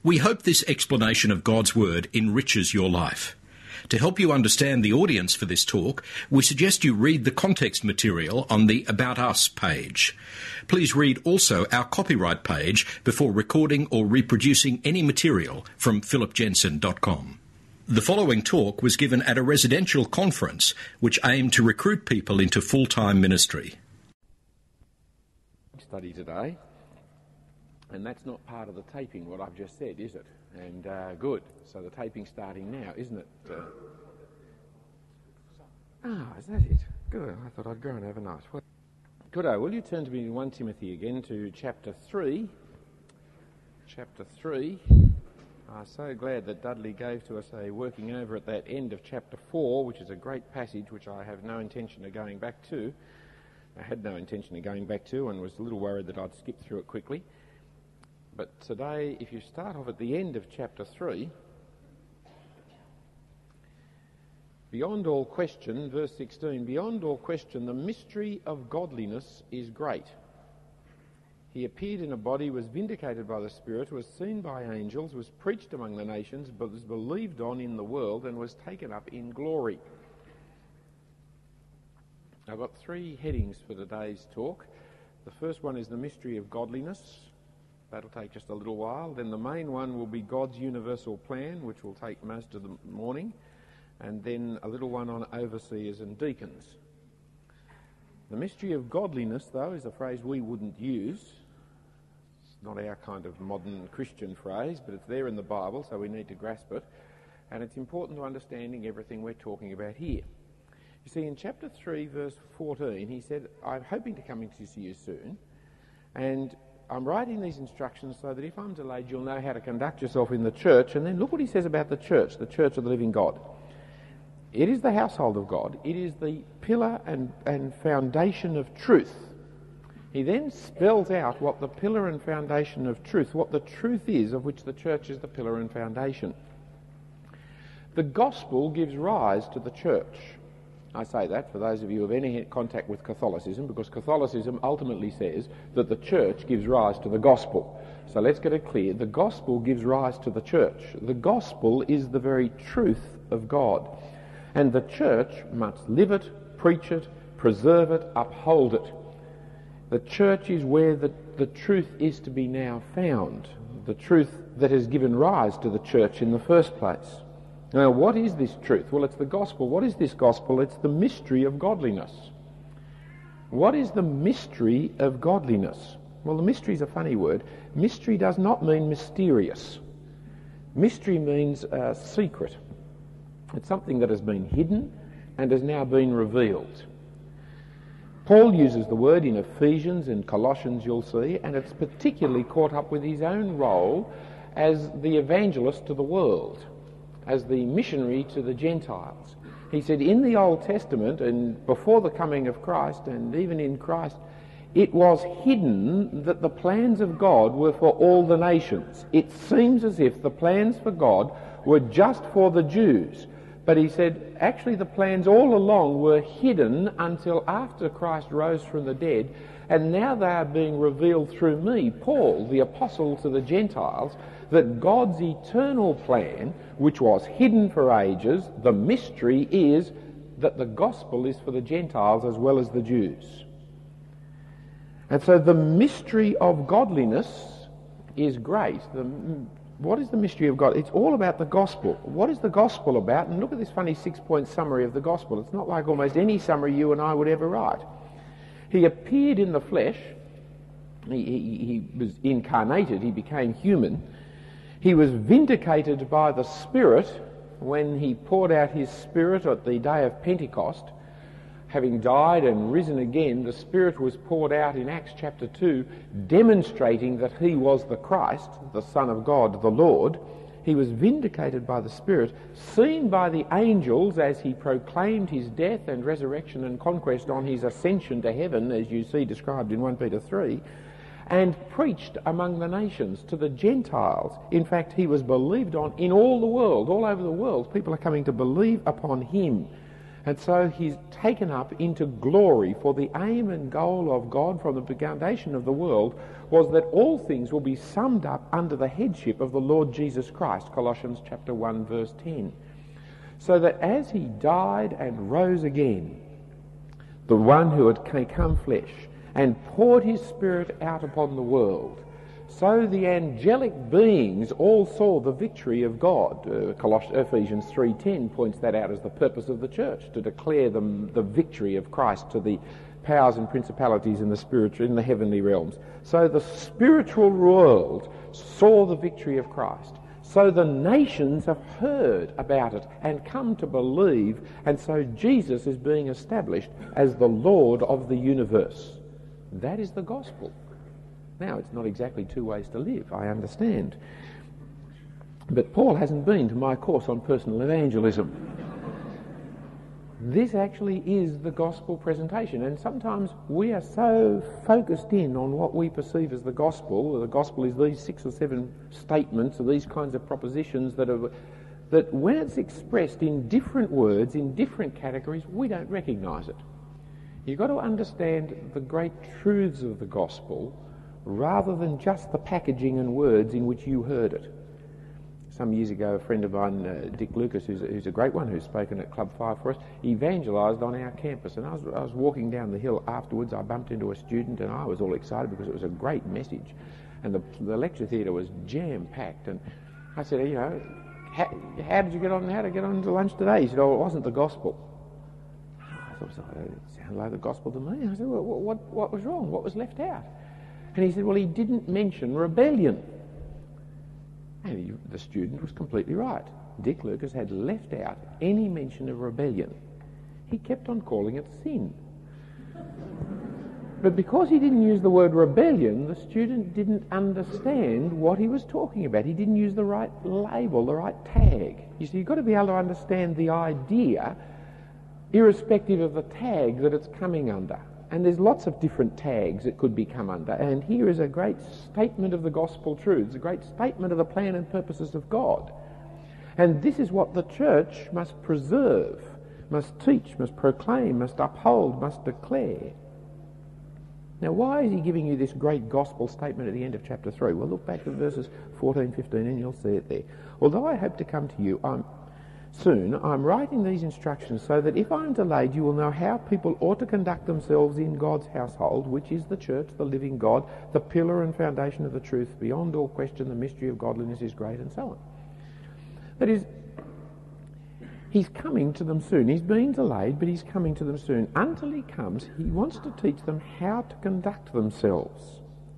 We hope this explanation of God's Word enriches your life. To help you understand the audience for this talk, we suggest you read the context material on the About Us page. Please read also our copyright page before recording or reproducing any material from philipjensen.com. The following talk was given at a residential conference which aimed to recruit people into full-time ministry. Study today. And that's not part of the taping, what I've just said, is it? And good. So the taping's starting now, isn't it? Is that it? Good. I thought I'd go and have a night. Good. Will you turn to me in 1 Timothy again to chapter 3? Chapter 3. I'm so glad that Dudley gave to us a working over at that end of chapter 4, which is a great passage which I have no intention of going back to. I had no intention of going back to and was a little worried that I'd skip through it quickly. But today, if you start off at the end of chapter 3, beyond all question, verse 16, beyond all question, the mystery of godliness is great. He appeared in a body, was vindicated by the Spirit, was seen by angels, was preached among the nations, but was believed on in the world and was taken up in glory. I've got 3 headings for today's talk. The first one is the mystery of godliness. That'll take just a little while. Then the main one will be God's universal plan, which will take most of the morning. And then a little one on overseers and deacons. The mystery of godliness, though, is a phrase we wouldn't use. It's not our kind of modern Christian phrase, but it's there in the Bible, so we need to grasp it. And it's important to understanding everything we're talking about here. You see, in chapter 3, verse 14, he said, I'm hoping to come in to see you soon, and I'm writing these instructions so that if I'm delayed, you'll know how to conduct yourself in the church. And then look what he says about the church of the living God. It is the household of God. It is the pillar and foundation of truth. He then spells out what the pillar and foundation of truth, what the truth is of which the church is the pillar and foundation. The gospel gives rise to the church. I say that for those of you who have any contact with Catholicism, because Catholicism ultimately says that the church gives rise to the gospel. So let's get it clear. The gospel gives rise to the church. The gospel is the very truth of God. And the church must live it, preach it, preserve it, uphold it. The church is where the truth is to be now found, the truth that has given rise to the church in the first place. Now, what is this truth? Well, it's the gospel. What is this gospel? It's the mystery of godliness. What is the mystery of godliness? Well, the mystery is a funny word. Mystery does not mean mysterious. Mystery means secret. It's something that has been hidden and has now been revealed. Paul uses the word in Ephesians and Colossians, you'll see, and it's particularly caught up with his own role as the evangelist to the world, as the missionary to the Gentiles. He said in the Old Testament and before the coming of Christ and even in Christ, it was hidden that the plans of God were for all the nations. It seems as if the plans for God were just for the Jews. But he said actually the plans all along were hidden until after Christ rose from the dead, and now they are being revealed through me, Paul, the apostle to the Gentiles, that God's eternal plan, which was hidden for ages, the mystery is that the gospel is for the Gentiles as well as the Jews. And so the mystery of godliness is great. What is the mystery of God? It's all about the gospel. What is the gospel about? And look at this funny 6-point summary of the gospel. It's not like almost any summary you and I would ever write. He appeared in the flesh. He was incarnated. He became human. He was vindicated by the Spirit when he poured out his Spirit at the day of Pentecost. Having died and risen again, the Spirit was poured out in Acts chapter 2, demonstrating that he was the Christ, the Son of God, the Lord. He was vindicated by the Spirit, seen by the angels as he proclaimed his death and resurrection and conquest on his ascension to heaven, as you see described in 1 Peter 3, and preached among the nations to the Gentiles. In fact, he was believed on in all the world, all over the world. People are coming to believe upon him. And so he's taken up into glory, for the aim and goal of God from the foundation of the world was that all things will be summed up under the headship of the Lord Jesus Christ, Colossians chapter 1 verse 10. So that as he died and rose again, the one who had become flesh and poured his Spirit out upon the world, so the angelic beings all saw the victory of God. Ephesians 3:10 points that out as the purpose of the church, to declare the victory of Christ to the powers and principalities in the heavenly realms. So the spiritual world saw the victory of Christ. So the nations have heard about it and come to believe, and so Jesus is being established as the Lord of the universe. That is the gospel. Now, it's not exactly two ways to live, I understand. But Paul hasn't been to my course on personal evangelism. This actually is the gospel presentation, and sometimes we are so focused in on what we perceive as the gospel is these 6 or 7 statements or these kinds of propositions that when it's expressed in different words, in different categories, we don't recognise it. You've got to understand the great truths of the gospel rather than just the packaging and words in which you heard it. Some years ago, a friend of mine, Dick Lucas, who's a great one, who's spoken at Club 5 for us, evangelised on our campus. And I was walking down the hill afterwards. I bumped into a student and I was all excited because it was a great message. And the lecture theatre was jam-packed. And I said, how did you get on? How to get on to lunch today? He said, it wasn't the gospel. I thought, it sounded like the gospel to me. I said, well, what was wrong? What was left out? And he said, well, he didn't mention rebellion. And the student was completely right. Dick Lucas had left out any mention of rebellion. He kept on calling it sin. But because he didn't use the word rebellion, the student didn't understand what he was talking about. He didn't use the right label, the right tag. You see, you've got to be able to understand the idea irrespective of the tag that it's coming under. And there's lots of different tags it could become under. And here is a great statement of the gospel truths, a great statement of the plan and purposes of God. And this is what the church must preserve, must teach, must proclaim, must uphold, must declare. Now, why is he giving you this great gospel statement at the end of chapter 3? Well, look back at verses 14, 15, and you'll see it there. Although I hope to come to you soon, I'm writing these instructions so that if I'm delayed, you will know how people ought to conduct themselves in God's household, which is the church, the living God, the pillar and foundation of the truth. Beyond all question, the mystery of godliness is great, and so on. That is, he's coming to them soon. He's been delayed, but he's coming to them soon. Until he comes, he wants to teach them how to conduct themselves.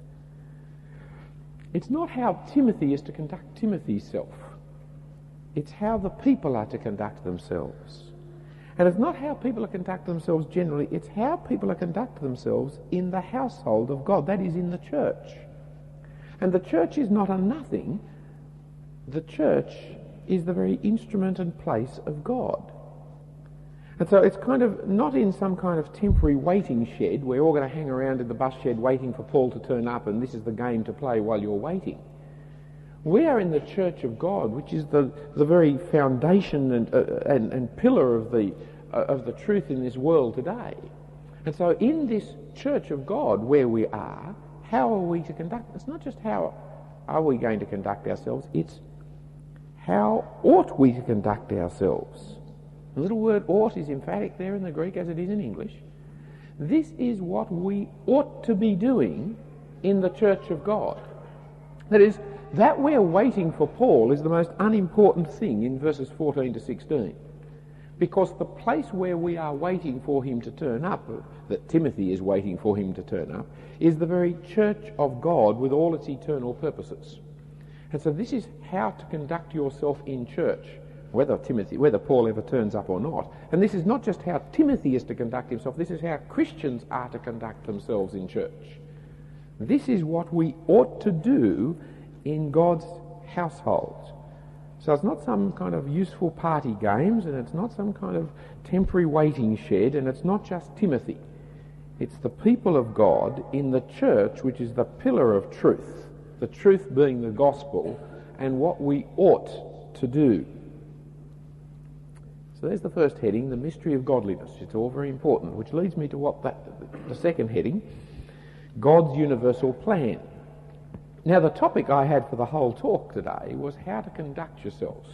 It's not how Timothy is to conduct Timothy's self. It's how the people are to conduct themselves. And it's not how people are to conduct themselves generally, it's how people are to conduct themselves in the household of God, that is, in the church. And the church is not a nothing. The church is the very instrument and place of God. And so it's kind of not in some kind of temporary waiting shed where we're all going to hang around in the bus shed waiting for Paul to turn up and this is the game to play while you're waiting. We are in the church of God, which is the very foundation and pillar of the truth in this world today. And so in this church of God where we are, how are we to conduct? It's not just how are we going to conduct ourselves, it's how ought we to conduct ourselves. The little word ought is emphatic there in the Greek as it is in English. This is what we ought to be doing in the church of God. That is, that we're waiting for Paul is the most unimportant thing in verses 14 to 16. Because the place where we are waiting for him to turn up, that Timothy is waiting for him to turn up, is the very church of God with all its eternal purposes. And so this is how to conduct yourself in church, whether Paul ever turns up or not. And this is not just how Timothy is to conduct himself, this is how Christians are to conduct themselves in church. This is what we ought to do in God's household. So it's not some kind of useful party games, and it's not some kind of temporary waiting shed, and it's not just Timothy. It's the people of God in the church, which is the pillar of truth, the truth being the gospel, and what we ought to do. So there's the first heading, the mystery of godliness. It's all very important, which leads me to the second heading, God's universal plan. Now, the topic I had for the whole talk today was how to conduct yourselves.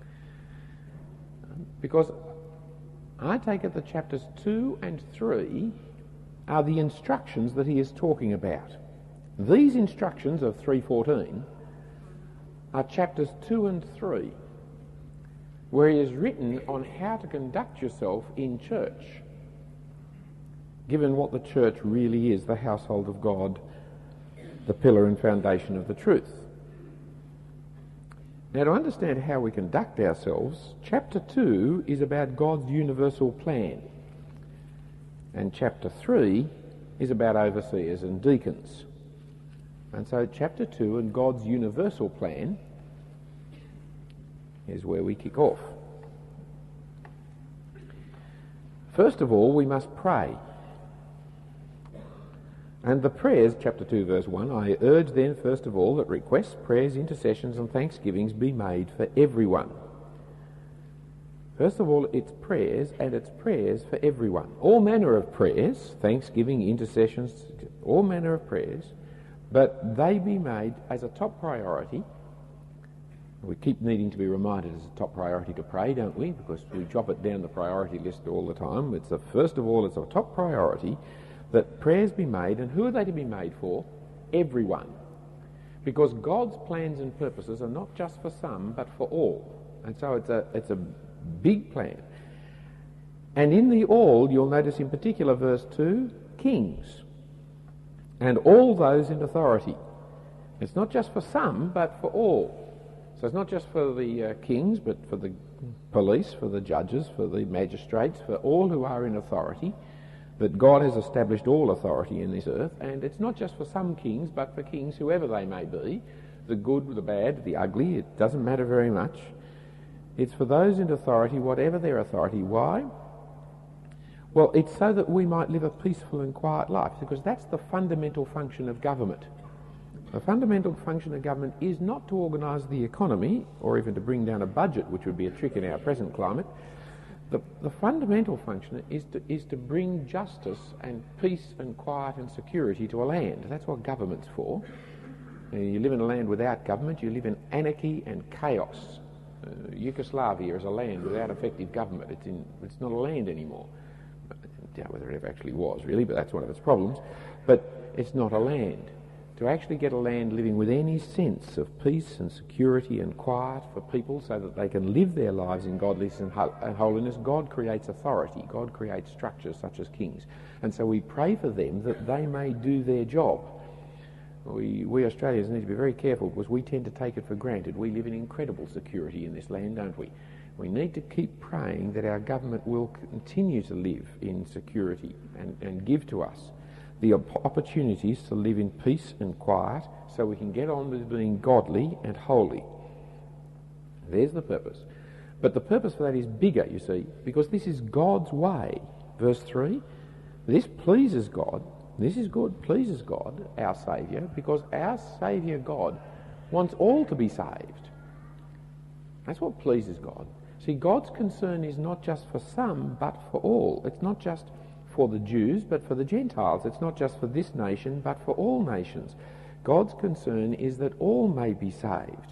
Because I take it that chapters 2 and 3 are the instructions that he is talking about. These instructions of 3:14 are chapters 2 and 3, where he has written on how to conduct yourself in church, given what the church really is, the household of God, the pillar and foundation of the truth. Now, to understand how we conduct ourselves, chapter 2 is about God's universal plan, and chapter 3 is about overseers and deacons. And so chapter 2 and God's universal plan is where we kick off. First of all, we must pray. And the prayers, chapter 2, verse 1, I urge then, first of all, that requests, prayers, intercessions and thanksgivings be made for everyone. First of all, it's prayers, and it's prayers for everyone. All manner of prayers, thanksgiving, intercessions, all manner of prayers, but they be made as a top priority. We keep needing to be reminded it's a top priority to pray, don't we? Because we drop it down the priority list all the time. First of all, it's a top priority that prayers be made, and who are they to be made for? Everyone. Because God's plans and purposes are not just for some, but for all. And so it's a big plan. And in the all, you'll notice in particular verse 2, kings, and all those in authority. It's not just for some, but for all. So it's not just for the kings, but for the police, for the judges, for the magistrates, for all who are in authority. That God has established all authority in this earth, and it's not just for some kings, but for kings whoever they may be, the good, the bad, the ugly, it doesn't matter very much. It's for those in authority, whatever their authority. Why? Well, it's so that we might live a peaceful and quiet life, because that's the fundamental function of government. The fundamental function of government is not to organise the economy, or even to bring down a budget, which would be a trick in our present climate. The fundamental function is to bring justice and peace and quiet and security to a land. That's what government's for. You live in a land without government, you live in anarchy and chaos. Yugoslavia is a land without effective government. It's not a land anymore. I doubt whether it ever actually was, really, but that's one of its problems. But it's not a land. To actually get a land living with any sense of peace and security and quiet for people so that they can live their lives in godliness and holiness, God creates authority. God creates structures such as kings. And so we pray for them that they may do their job. We Australians need to be very careful because we tend to take it for granted. We live in incredible security in this land, don't we? We need to keep praying that our government will continue to live in security and give to us the opportunities to live in peace and quiet so we can get on with being godly and holy. There's the purpose. But the purpose for that is bigger, you see, because this is God's way. Verse 3, this pleases God. This is good, pleases God, our Saviour, because our Saviour God wants all to be saved. That's what pleases God. See, God's concern is not just for some, but for all. It's not just for the Jews, but for the Gentiles. It's not just for this nation, but for all nations. God's concern is that all may be saved.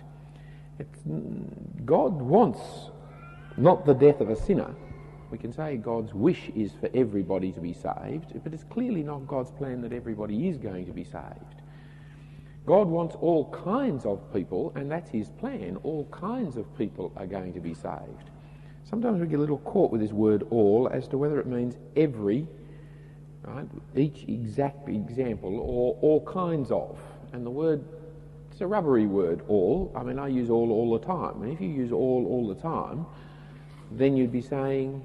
God wants not the death of a sinner. We can say God's wish is for everybody to be saved, but it's clearly not God's plan that everybody is going to be saved. God wants all kinds of people, and that's his plan. All kinds of people are going to be saved. Sometimes we get a little caught with this word all as to whether it means every, right, each exact example, or all kinds of. And the word, it's a rubbery word, all. I mean, I use all the time. And if you use all the time, then you'd be saying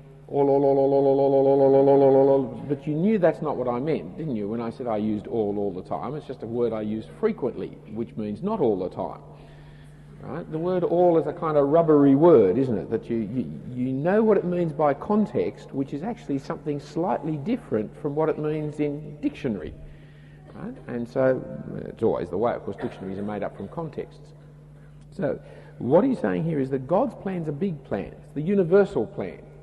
all. But you knew that's not what I meant, didn't you, when I said I used all the time? It's just a word I use frequently, which means not all the time. Right? The word all is a kind of rubbery word, isn't it? That you know what it means by context, which is actually something slightly different from what it means in dictionary. Right? And so it's always the way, of course, dictionaries are made up from contexts. So what he's saying here is that God's plan's a big plan. It's the universal plan.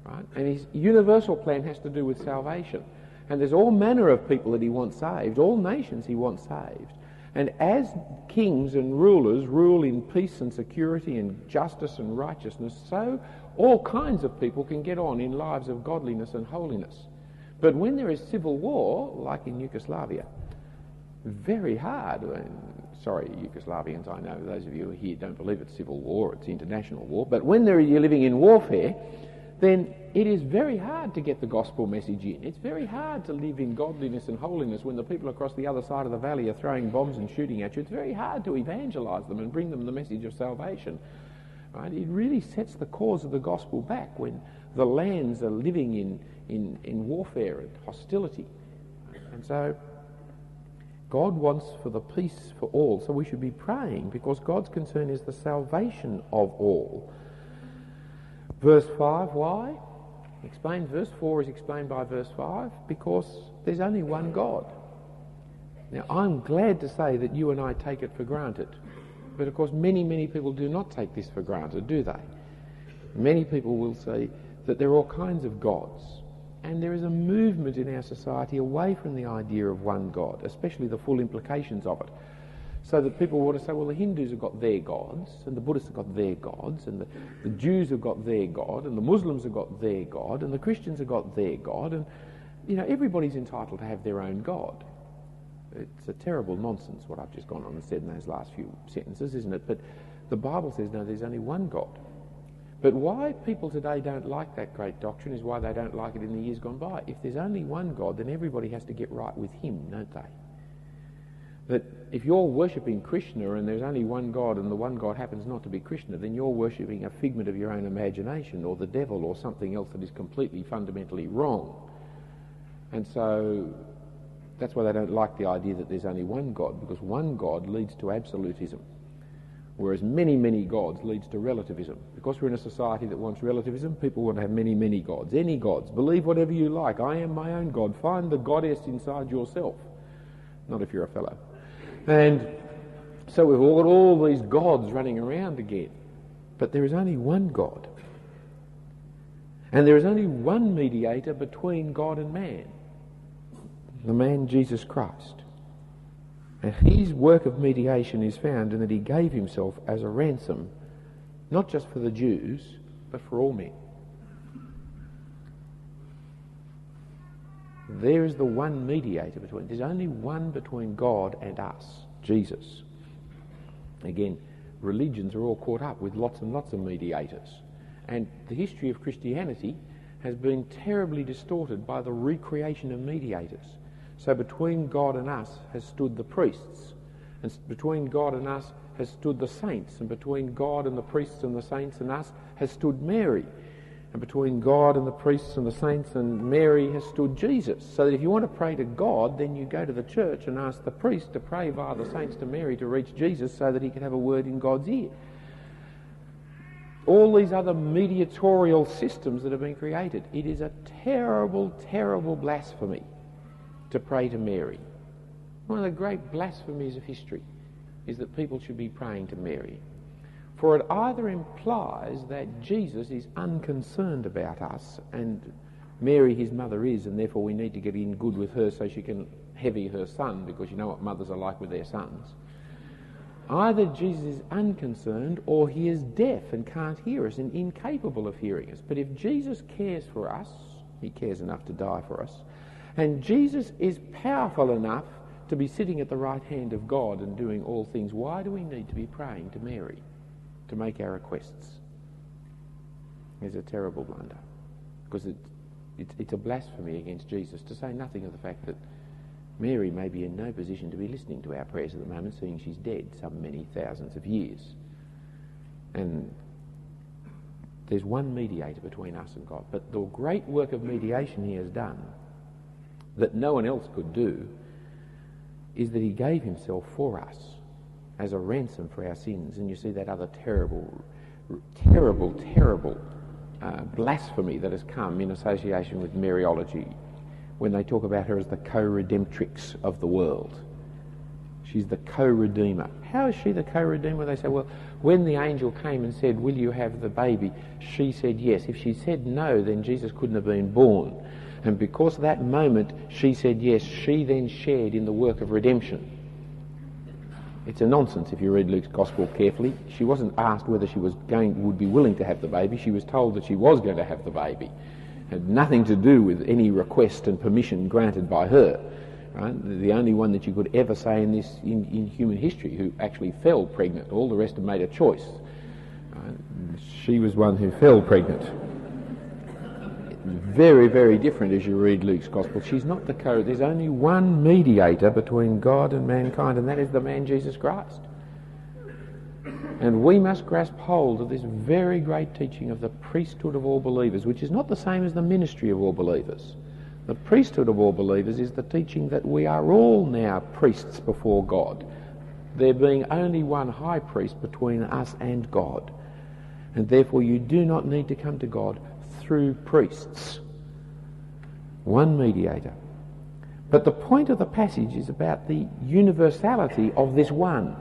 right? And his universal plan has to do with salvation. And there's all manner of people that he wants saved, all nations he wants saved. And as kings and rulers rule in peace and security and justice and righteousness, so all kinds of people can get on in lives of godliness and holiness. But when there is civil war, like in Yugoslavia, very hard. Sorry, Yugoslavians, I know those of you who are here don't believe it's civil war, it's international war. But when you're living in warfare, then it is very hard to get the gospel message in. It's very hard to live in godliness and holiness when the people across the other side of the valley are throwing bombs and shooting at you. It's very hard to evangelise them and bring them the message of salvation. Right? It really sets the cause of the gospel back when the lands are living in warfare and hostility. And so God wants for the peace for all, so we should be praying because God's concern is the salvation of all. Verse 5, why? Explained. Verse 4 is explained by verse 5 because there's only one God. Now, I'm glad to say that you and I take it for granted, but of course many, many people do not take this for granted, do they? Many people will say that there are all kinds of gods, and there is a movement in our society away from the idea of one God, especially the full implications of it. So that people want to say, well, the Hindus have got their gods, and the Buddhists have got their gods, and the Jews have got their God, and the Muslims have got their God, and the Christians have got their God, and, you know, everybody's entitled to have their own God. It's a terrible nonsense what I've just gone on and said in those last few sentences, isn't it? But the Bible says, no, there's only one God. But why people today don't like that great doctrine is why they don't like it in the years gone by. If there's only one God, then everybody has to get right with him, don't they? That if you're worshipping Krishna and there's only one God and the one God happens not to be Krishna, then you're worshipping a figment of your own imagination or the devil or something else that is completely fundamentally wrong. And so that's why they don't like the idea that there's only one God, because one God leads to absolutism, whereas many, many gods leads to relativism. Because we're in a society that wants relativism, people want to have many, many gods. Any gods. Believe whatever you like. I am my own God. Find the goddess inside yourself. Not if you're a fellow. And so we've got all these gods running around again. But there is only one God. And there is only one mediator between God and man. The man Jesus Christ. And his work of mediation is found in that he gave himself as a ransom, not just for the Jews, but for all men. There is the one mediator between. There's only one between God and us, Jesus. Again, religions are all caught up with lots and lots of mediators. And the history of Christianity has been terribly distorted by the recreation of mediators. So between God and us has stood the priests, and between God and us has stood the saints, and between God and the priests and the saints and us has stood Mary, and between God and the priests and the saints and Mary has stood Jesus. So that if you want to pray to God, then you go to the church and ask the priest to pray via the saints to Mary to reach Jesus so that he can have a word in God's ear. All these other mediatorial systems that have been created, it is a terrible, terrible blasphemy to pray to Mary. One of the great blasphemies of history is that people should be praying to Mary. For it either implies that Jesus is unconcerned about us and Mary his mother is, and therefore we need to get in good with her so she can heavy her son, because you know what mothers are like with their sons. Either Jesus is unconcerned or he is deaf and can't hear us and incapable of hearing us. But if Jesus cares for us, he cares enough to die for us, and Jesus is powerful enough to be sitting at the right hand of God and doing all things, why do we need to be praying to Mary to make our requests? It's a terrible blunder, because it's a blasphemy against Jesus, to say nothing of the fact that Mary may be in no position to be listening to our prayers at the moment, seeing she's dead some many thousands of years. And there's one mediator between us and God. But the great work of mediation he has done that no one else could do is that he gave himself for us as a ransom for our sins. And you see that other terrible blasphemy that has come in association with Mariology when they talk about her as the co-redemptrix of the world. She's the co-redeemer. How is she the co-redeemer? They say, well, when the angel came and said, will you have the baby? She said yes. If she said no, then Jesus couldn't have been born. And because of that moment she said yes, she then shared in the work of redemption. It's a nonsense if you read Luke's Gospel carefully. She wasn't asked whether she would be willing to have the baby. She was told that she was going to have the baby. It had nothing to do with any request and permission granted by her. Right? The only one that you could ever say in human history who actually fell pregnant. All the rest have made a choice. Right? She was one who fell pregnant. Very, very different as you read Luke's Gospel. She's not the there's only one mediator between God and mankind, and that is the man Jesus Christ. And we must grasp hold of this very great teaching of the priesthood of all believers, which is not the same as the ministry of all believers. The priesthood of all believers is the teaching that we are all now priests before God, there being only one high priest between us and God. And therefore you do not need to come to God through priests. One mediator. But the point of the passage is about the universality of this one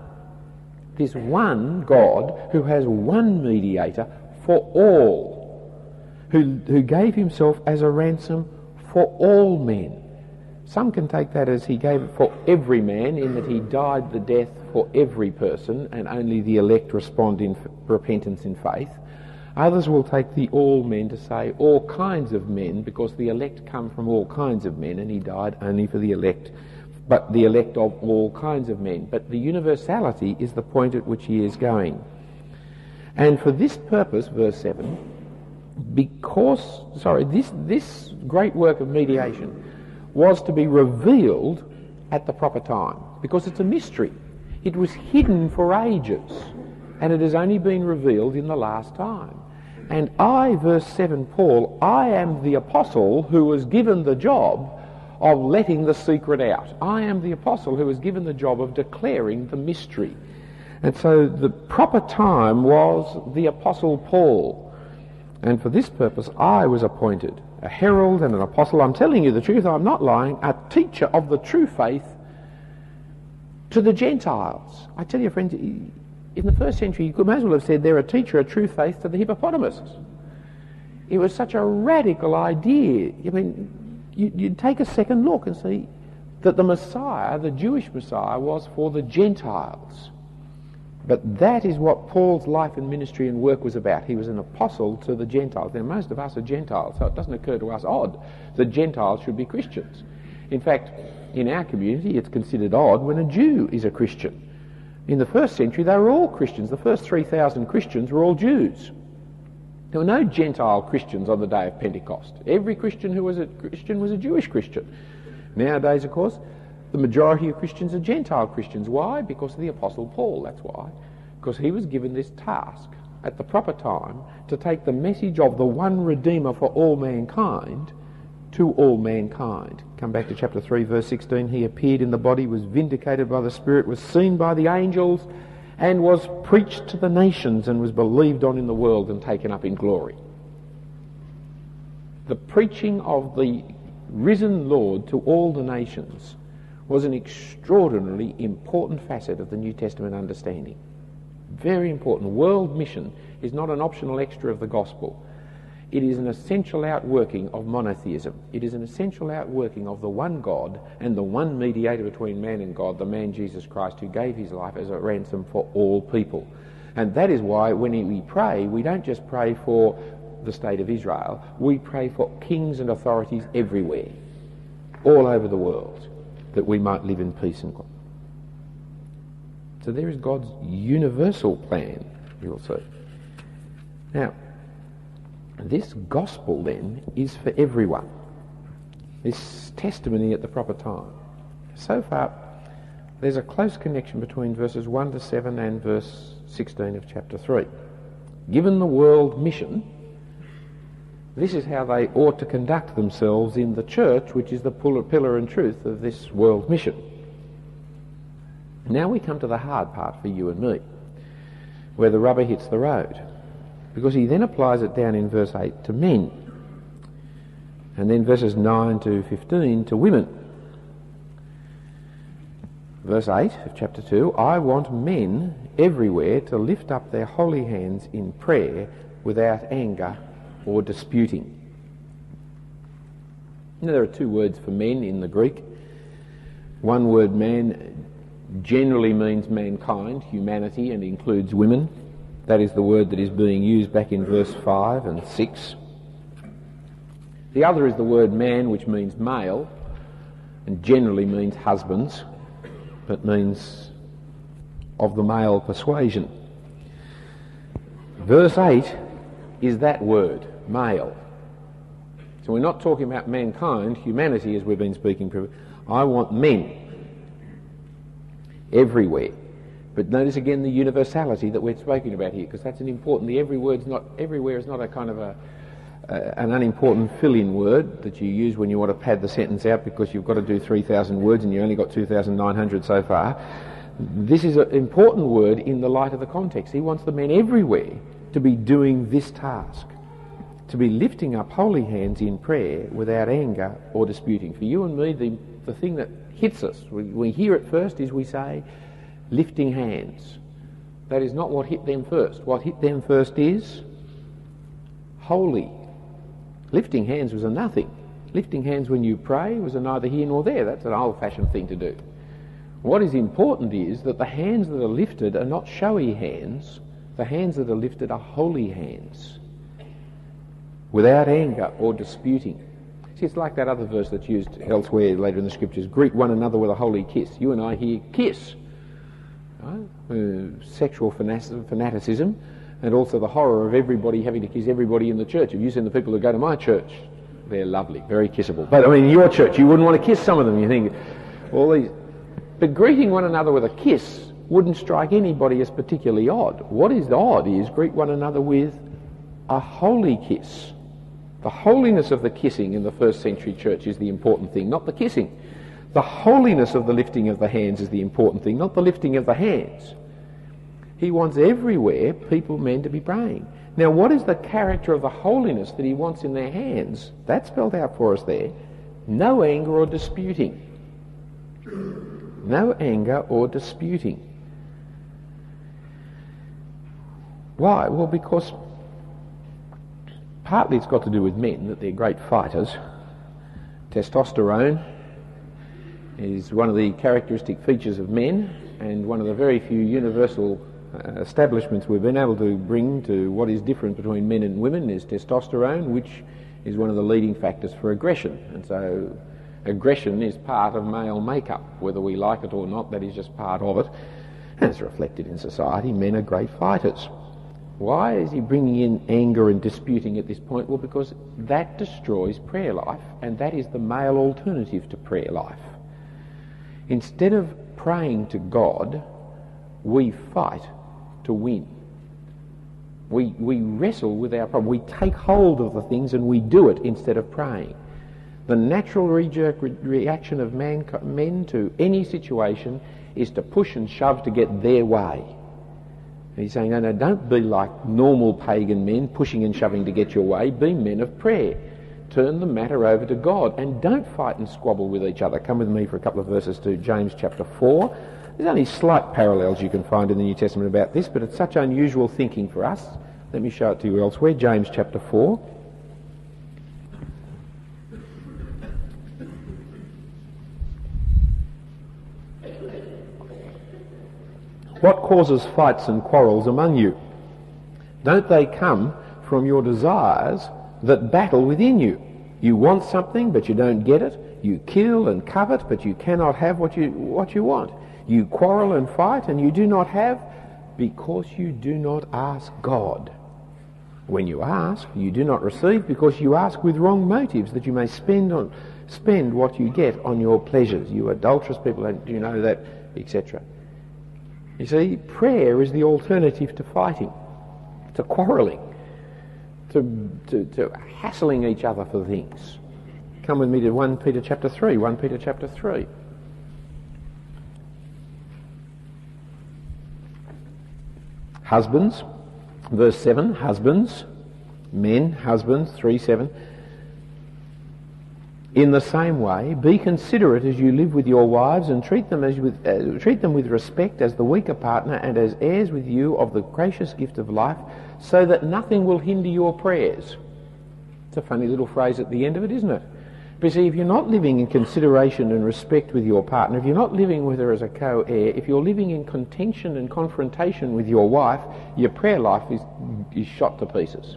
God who has one mediator for all, who gave himself as a ransom for all men. Some can take that as he gave it for every man, in that he died the death for every person and only the elect respond in repentance in faith. Others will take the all men to say all kinds of men, because the elect come from all kinds of men and he died only for the elect, but the elect of all kinds of men. But the universality is the point at which he is going. And for this purpose, verse 7, this great work of mediation was to be revealed at the proper time, because it's a mystery. It was hidden for ages, and it has only been revealed in the last time. And I, verse 7, Paul, I am the apostle who was given the job of letting the secret out. I am the apostle who was given the job of declaring the mystery. And so the proper time was the apostle Paul. And for this purpose I was appointed, a herald and an apostle. I'm telling you the truth, I'm not lying, a teacher of the true faith to the Gentiles. I tell you, friends, in the first century, you might as well have said they're a teacher of true faith to the hippopotamuses. It was such a radical idea. I mean, you'd take a second look and see that the Messiah, the Jewish Messiah, was for the Gentiles. But that is what Paul's life and ministry and work was about. He was an apostle to the Gentiles. Now, most of us are Gentiles, so it doesn't occur to us odd that Gentiles should be Christians. In fact, in our community, it's considered odd when a Jew is a Christian. In the first century, they were all Christians. The first 3,000 Christians were all Jews. There were no Gentile Christians on the day of Pentecost. Every Christian who was a Christian was a Jewish Christian. Nowadays, of course, the majority of Christians are Gentile Christians. Why? Because of the Apostle Paul, that's why. Because he was given this task at the proper time to take the message of the one Redeemer for all mankind to all mankind. Come back to chapter 3, verse 16. He appeared in the body, was vindicated by the Spirit, was seen by the angels, and was preached to the nations, and was believed on in the world and taken up in glory. The preaching of the risen Lord to all the nations was an extraordinarily important facet of the New Testament understanding. Very important. World mission is not an optional extra of the gospel. It is an essential outworking of monotheism. It is an essential outworking of the one God and the one mediator between man and God, the man Jesus Christ, who gave his life as a ransom for all people. And that is why when we pray, we don't just pray for the state of Israel. We pray for kings and authorities everywhere, all over the world, that we might live in peace and quiet. So there is God's universal plan, you'll see. Now, this gospel then is for everyone. This testimony at the proper time. So far, there's a close connection between verses 1 to 7 and verse 16 of chapter 3. Given the world mission, this is how they ought to conduct themselves in the church, which is the pillar and truth of this world mission. Now we come to the hard part for you and me, where the rubber hits the road, because he then applies it down in verse 8 to men, and then verses 9 to 15 to women. Verse 8 of chapter 2, I want men everywhere to lift up their holy hands in prayer without anger or disputing. You know, there are two words for men in the Greek. One word, man, generally means mankind, humanity, and includes women. That is the word that is being used back in verse 5 and 6. The other is the word man, which means male, and generally means husbands, but means of the male persuasion. Verse 8 is that word, male. So we're not talking about mankind, humanity, as we've been speaking. I want men everywhere. But notice again the universality that we're speaking about here, because that's an important. The everywhere is not a kind of an unimportant fill-in word that you use when you want to pad the sentence out because you've got to do 3,000 words and you only got 2,900 so far. This is an important word in the light of the context. He wants the men everywhere to be doing this task, to be lifting up holy hands in prayer without anger or disputing. For you and me, the thing that hits us, we hear it first, is we say, lifting hands. That is not what hit them first. What hit them first is holy. Lifting hands was a nothing. Lifting hands when you pray was a neither here nor there. That's an old-fashioned thing to do. What is important is that the hands that are lifted are not showy hands. The hands that are lifted are holy hands, without anger or disputing. See, it's like that other verse that's used elsewhere later in the Scriptures, greet one another with a holy kiss. You and I hear kiss. Right? Sexual fanaticism, and also the horror of everybody having to kiss everybody in the church. Have you seen the people who go to my church? They're lovely, very kissable. But I mean, your church, you wouldn't want to kiss some of them. You think, all these... But greeting one another with a kiss wouldn't strike anybody as particularly odd. What is odd is greet one another with a holy kiss. The holiness of the kissing in the first century church is the important thing, not the kissing. The holiness of the lifting of the hands is the important thing, not the lifting of the hands. He wants everywhere men to be praying. Now, what is the character of the holiness that he wants in their hands? That's spelled out for us there. No anger or disputing. No anger or disputing. Why? Well, because partly it's got to do with men, that they're great fighters. Testosterone is one of the characteristic features of men, and one of the very few universal establishments we've been able to bring to what is different between men and women is testosterone, which is one of the leading factors for aggression. And so aggression is part of male makeup, whether we like it or not. That is just part of it. As reflected in society, men are great fighters. Why is he bringing in anger and disputing at this point? Well, because that destroys prayer life, and that is the male alternative to prayer life. Instead of praying to God, we fight to win. We wrestle with our problem. We take hold of the things and we do it instead of praying. The natural reaction of men to any situation is to push and shove to get their way. And he's saying, no, don't be like normal pagan men, pushing and shoving to get your way. Be men of prayer. Turn the matter over to God, and don't fight and squabble with each other. Come with me for a couple of verses to James chapter 4. There's only slight parallels you can find in the New Testament about this, but it's such unusual thinking for us. Let me show it to you elsewhere. James chapter 4. What causes fights and quarrels among you? Don't they come from your desires that battle within you? You want something, but you don't get it. You kill and covet, but you cannot have what you want. You quarrel and fight, and you do not have because you do not ask God. When you ask, you do not receive because you ask with wrong motives, that you may spend what you get on your pleasures. You adulterous people, do you know that, etc. You see, prayer is the alternative to fighting, to quarrelling, to hassling each other for things. Come with me to 1 Peter chapter 3. 1 Peter chapter 3. Husbands, verse 7, husbands, men, husbands, 3:7. In the same way, be considerate as you live with your wives, and treat them with respect as the weaker partner and as heirs with you of the gracious gift of life, so that nothing will hinder your prayers. It's a funny little phrase at the end of it, isn't it? But you see, if you're not living in consideration and respect with your partner, if you're not living with her as a co-heir, if you're living in contention and confrontation with your wife, your prayer life is shot to pieces.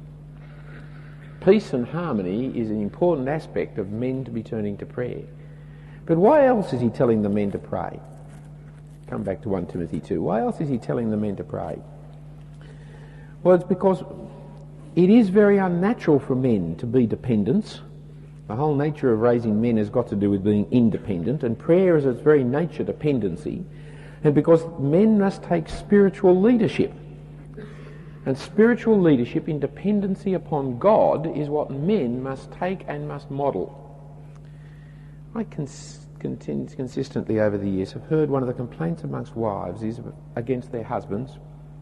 Peace and harmony is an important aspect of men to be turning to prayer. But why else is he telling the men to pray? Come back to 1 Timothy 2. Why else is he telling the men to pray? Well, it's because it is very unnatural for men to be dependents. The whole nature of raising men has got to do with being independent, and prayer is its very nature dependency. And because men must take spiritual leadership. And spiritual leadership in dependency upon God is what men must take and must model. I consistently over the years have heard one of the complaints amongst wives is against their husbands.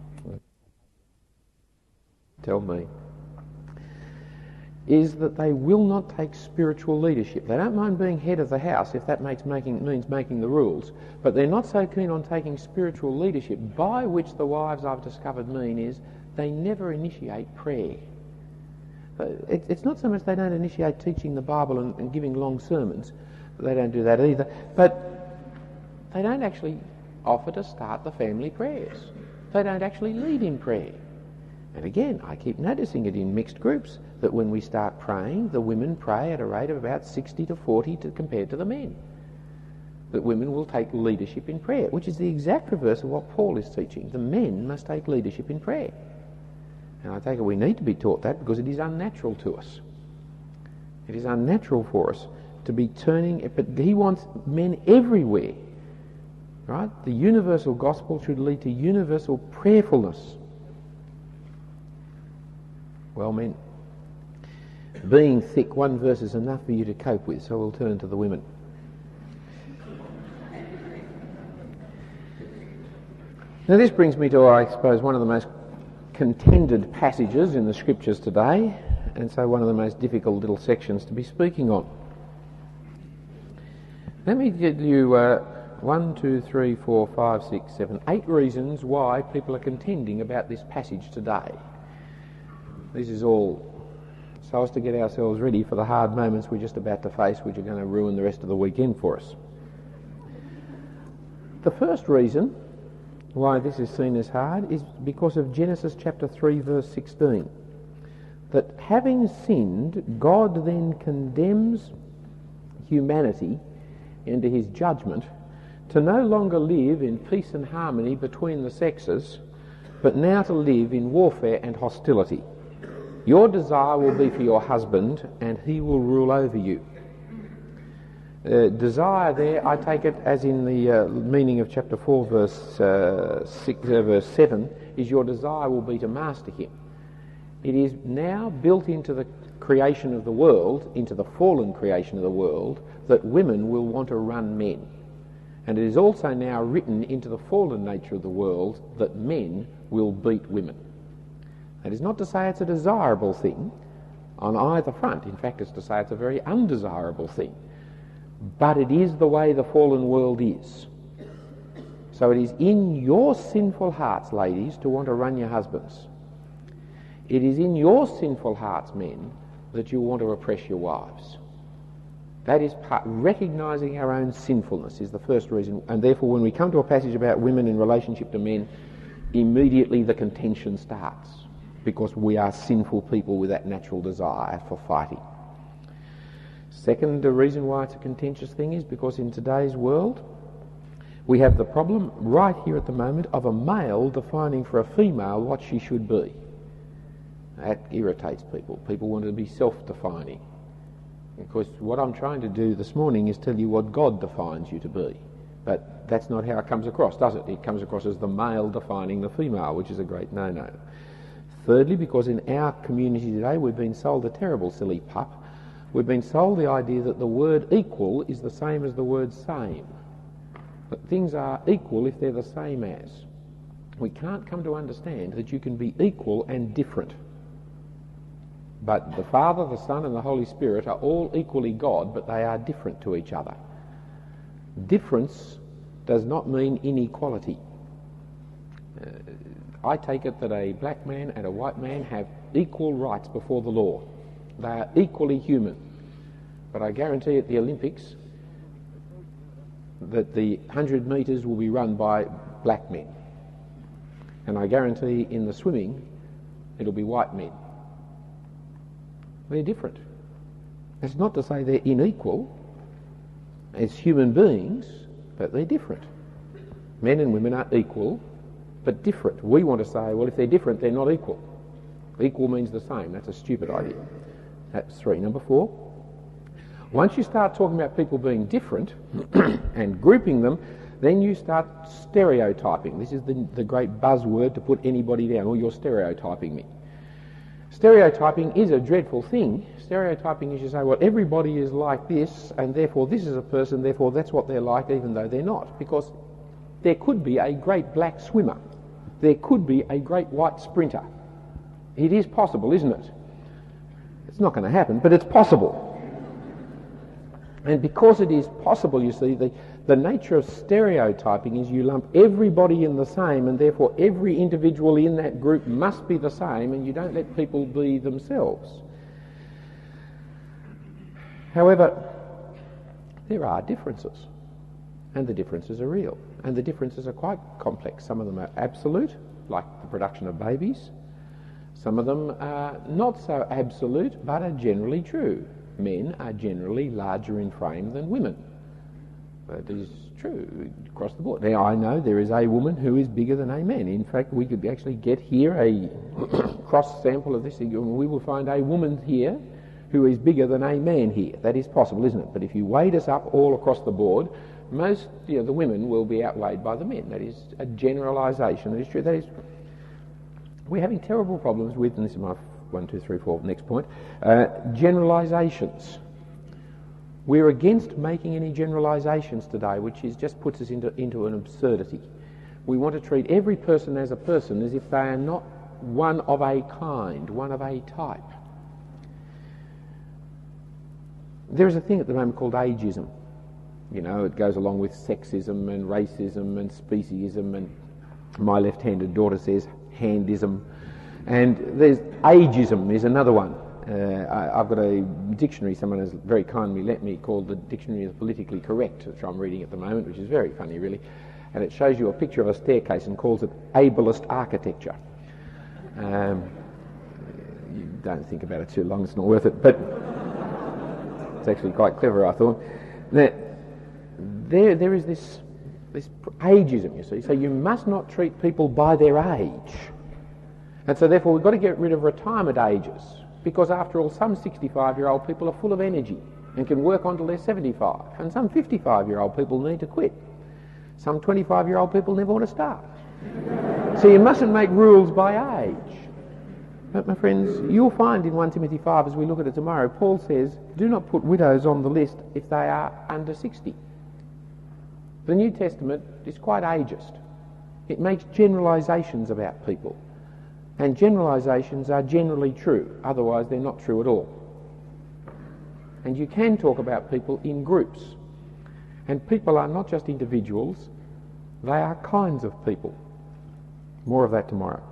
Tell me. Is that they will not take spiritual leadership. They don't mind being head of the house if that means making the rules, but they're not so keen on taking spiritual leadership, by which the wives I've discovered mean is they never initiate prayer. It's not so much they don't initiate teaching the Bible and giving long sermons. They don't do that either. But they don't actually offer to start the family prayers. They don't actually lead in prayer. And again, I keep noticing it in mixed groups, that when we start praying, the women pray at a rate of about 60 to 40 compared to the men. That women will take leadership in prayer, which is the exact reverse of what Paul is teaching. The men must take leadership in prayer. And I take it we need to be taught that because it is unnatural to us. It is unnatural for us to be turning, but he wants men everywhere, right? The universal gospel should lead to universal prayerfulness. Well, men, being thick, one verse is enough for you to cope with, so we'll turn to the women. Now this brings me to, I suppose, one of the most contended passages in the scriptures today, and so one of the most difficult little sections to be speaking on. Let me give you 1, 2, 3, 4, 5, 6, 7, 8 reasons why people are contending about this passage today. This is all so as to get ourselves ready for the hard moments we're just about to face, which are going to ruin the rest of the weekend for us. The first reason why this is seen as hard is because of Genesis chapter 3 verse 16. That having sinned, God then condemns humanity into his judgment to no longer live in peace and harmony between the sexes, but now to live in warfare and hostility. Your desire will be for your husband, and he will rule over you. Desire there, I take it as in the meaning of chapter 4 verse 7, is your desire will be to master him. It is now built into the creation of the world, into the fallen creation of the world, that women will want to run men. And it is also now written into the fallen nature of the world that men will beat women. That is not to say it's a desirable thing on either front. In fact, it's to say it's a very undesirable thing. But it is the way the fallen world is. So it is in your sinful hearts, ladies, to want to run your husbands. It is in your sinful hearts, men, that you want to oppress your wives. That is recognising our own sinfulness is the first reason. And therefore, when we come to a passage about women in relationship to men, immediately the contention starts, because we are sinful people with that natural desire for fighting. Second, the reason why it's a contentious thing is because in today's world we have the problem right here at the moment of a male defining for a female what she should be. That irritates people. People want to be self-defining. Of course, what I'm trying to do this morning is tell you what God defines you to be. But that's not how it comes across, does it? It comes across as the male defining the female, which is a great no-no. Thirdly, because in our community today we've been sold a terrible silly pup. We've been sold the idea that the word equal is the same as the word same. That things are equal if they're the same as. We can't come to understand that you can be equal and different. But the Father, the Son and the Holy Spirit are all equally God, but they are different to each other. Difference does not mean inequality. I take it that a black man and a white man have equal rights before the law. They are equally human. But I guarantee at the Olympics that the 100 metres will be run by black men. And I guarantee in the swimming it'll be white men. They're different. That's not to say they're unequal as human beings, but they're different. Men and women are equal, but different. We want to say, well, if they're different, they're not equal. Equal means the same. That's a stupid idea. That's 3. Number 4. Once you start talking about people being different and grouping them, then you start stereotyping. This is the great buzzword to put anybody down. Oh, you're stereotyping me. Stereotyping is a dreadful thing. Stereotyping is you say, well, everybody is like this, and therefore this is a person, therefore that's what they're like, even though they're not. Because there could be a great black swimmer. There could be a great white sprinter. It is possible, isn't it? It's not going to happen, but it's possible. And because it is possible, you see, the nature of stereotyping is you lump everybody in the same, and therefore every individual in that group must be the same, and you don't let people be themselves. However, there are differences, and the differences are real, and the differences are quite complex. Some of them are absolute, like the production of babies. Some of them are not so absolute, but are generally true. Men are generally larger in frame than women. That is true across the board. Now, I know there is a woman who is bigger than a man. In fact, we could actually get here a cross sample of this. We will find a woman here who is bigger than a man here. That is possible, isn't it? But if you weighed us up all across the board, most the women will be outweighed by the men. That is a generalisation. That is true. That is, we're having terrible problems with, and this is my 1, 2, 3, 4, next point, generalisations. We're against making any generalisations today, which just puts us into an absurdity. We want to treat every person as a person as if they are not one of a kind, one of a type. There is a thing at the moment called ageism. You know, it goes along with sexism and racism and speciesism, and my left-handed daughter says handism. And there's ageism is another one. I've got a dictionary someone has very kindly lent me called the Dictionary of the Politically Correct, which I'm reading at the moment, which is very funny really. And it shows you a picture of a staircase and calls it ableist architecture. You don't think about it too long, it's not worth it, but it's actually quite clever, I thought. Now, there is this ageism, you see. So you must not treat people by their age. And so therefore we've got to get rid of retirement ages, because after all, some 65-year-old people are full of energy and can work on till they're 75, and some 55-year-old people need to quit. Some 25-year-old people never want to start. So you mustn't make rules by age. But my friends, you'll find in 1 Timothy 5, as we look at it tomorrow, Paul says, do not put widows on the list if they are under 60. The New Testament is quite ageist. It makes generalisations about people. And generalisations are generally true, otherwise they're not true at all. And you can talk about people in groups. And people are not just individuals, they are kinds of people. More of that tomorrow.